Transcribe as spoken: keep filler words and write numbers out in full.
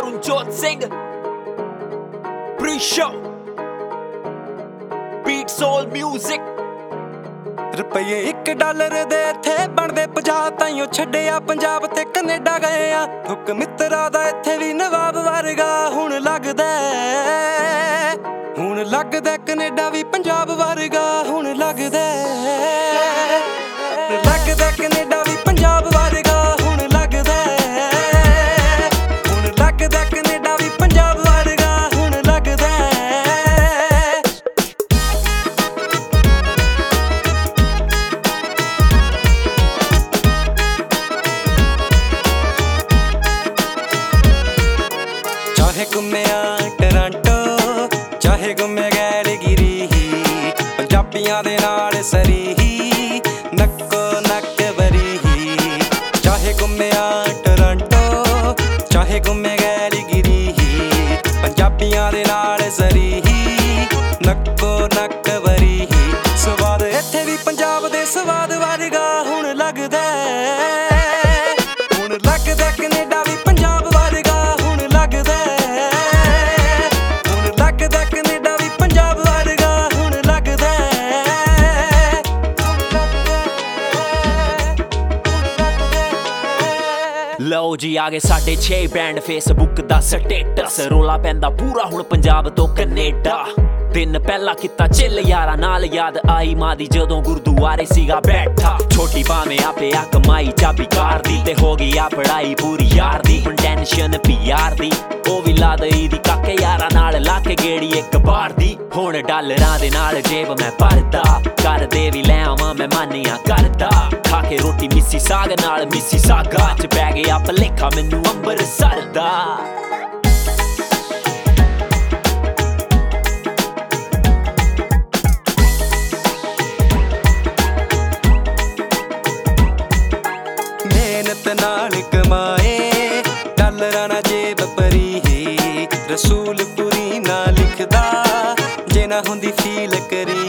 Tarunjot Singh Pre-show Beat Soul Music ਰੁਪਈਏ ਇੱਕ dollar ਦੇ ਇੱਥੇ ਬਣਦੇ ਪੰਜਾਹ ਤਾਈਓ ਛੱਡਿਆ ਪੰਜਾਬ ਤੇ ਕੈਨੇਡਾ ਗਏ ਆ ਹੁਕ ਮਿੱਤਰਾਂ ਦਾ ਇੱਥੇ ਵੀ ਨਵਾਬ ਵਰਗਾ ਹੁਣ ਲੱਗਦਾ ਹੁਣ ਲੱਗਦਾ ਕੈਨੇਡਾ ਵੀ ਪੰਜਾਬ ਵਰਗਾ ਹੁਣ ਲੱਗਦਾ ਲੱਗਦਾ ਕੈਨੇਡਾ ਵੀ ਪੰਜਾਬ ਵਰਗਾ ਹੁਣ ਲੱਗਦਾ ਹੁਣ ਲੱਗਦਾ ਕੈਨੇਡਾ ਵੀ ਪੰਜਾਬ ਵਰਗਾ ਹੁਣ ਲੱਗਦਾ ਚਾਹੇ ਘੁੰਮਿਆ ਟੋਰਾਂਟੋ ਚਾਹੇ ਘੁੰਮੇ ਗੈਲਗਿਰੀ ਪੰਜਾਬੀਆਂ ਦੇ ਨਾਲ ਸਰੀ ਨੱਕੋ ਨੱਕ ਬਰੀ ਚਾਹੇ ਘੁੰਮਿਆ ਟੋਰਾਂਟੋ ਚਾਹੇ ਘੁੰਮੇ ਗੈਲਗਿਰੀ ਪੰਜਾਬੀਆਂ ਦੇ ਨਾਲ ਸਰੀ ਨੱਕੋ ਨੱਕ ਬਰੀ ਸਵਾਦ ਇੱਥੇ ਵੀ ਪੰਜਾਬ ਦੇ ਸਵਾਦ ਵਰਗਾ ਹੁਣ ਲੱਗਦਾ ਹੁਣ ਲੱਗਦਾ ਕੈਨੇਡਾ ਵੀ ਪੰਜਾਬ ਵਰਗਾ ਹੁਣ ਲੱਗਦਾ ਹੁਣ ਲੱਗਦਾ ਕੈਨੇਡਾ ਵੀ ਪੰਜਾਬ ਵਰਗਾ ਹੁਣ ਲੱਗਦਾ ਲਓ ਜੀ ਆ ਗਏ ਸਾਡੇ ਛੇ ਬੈਂਡ ਫੇਸਬੁੱਕ ਦਾ ਸਟੇਟਸ ਰੋਲਾ ਪੈਂਦਾ ਪੂਰਾ ਹੁਣ ਪੰਜਾਬ ਤੋਂ ਕੈਨੇਡਾ ਦਿਨ ਪਹਿਲਾਂ ਕੀਤਾ ਚਿੱਲ ਯਾਰਾਂ ਨਾਲ ਯਾਦ ਆਈ ਮਾਂ ਦੀ ਜਦੋਂ ਗੁਰਦੁਆਰੇ ਸੀਗਾ ਬੈਠਾ ਛੋਟੀ ਭਾਵੇਂ ਆਪੇ ਆ ਕਮਾਈ ਚਾਬੀ ਕਾਰ ਦੀ ਤੇ ਹੋ ਗਈ ਆ ਪੜਾਈ ਪੂਰੀ ਯਾਰ ਦੀ ਹੁਣ ਟੈਨਸ਼ਨ ਪਿਆਰ ਦੀ ਉਹ ਵੀ ਲਾ ਦਈ ਦੀ ਕਾਕੇ ਯਾਰਾਂ ਨਾਲ ਲਾ ਕੇ ਗੇੜੀ ਇੱਕ ਬਾਰ ਦੀ ਹੁਣ ਡਾਲਰਾਂ ਦੇ ਨਾਲ ਜੇਬ ਮੈਂ ਭਰਦਾ ਕਰਦੇ ਵੀ ਲੈ ਆਵਾਂ ਮੈਂ ਮਾਨੀਆਂ ਕਰਦਾ ਖਾ ਕੇ ਰੋਟੀ ਮਿੱਸੀ ਸਾਗ ਨਾਲ ਮਿੱਸੀ ਸਾਗਾ ਚ ਪੈ ਗਿਆ ਭਲੇਖਾ ਮੈਨੂੰ ਅੰਬਰਸਰ ਦਾ ਨਾਲ ਕਮਾਏ ਡਾਲਰਾਂ ਨਾ ਜੇਬ ਭਰੀ ਰਸੂਲਪੁਰੀ ਨਾ ਲਿਖਦਾ ਜੇ ਨਾ ਹੁੰਦੀ ਫੀਲ ਕਰੀ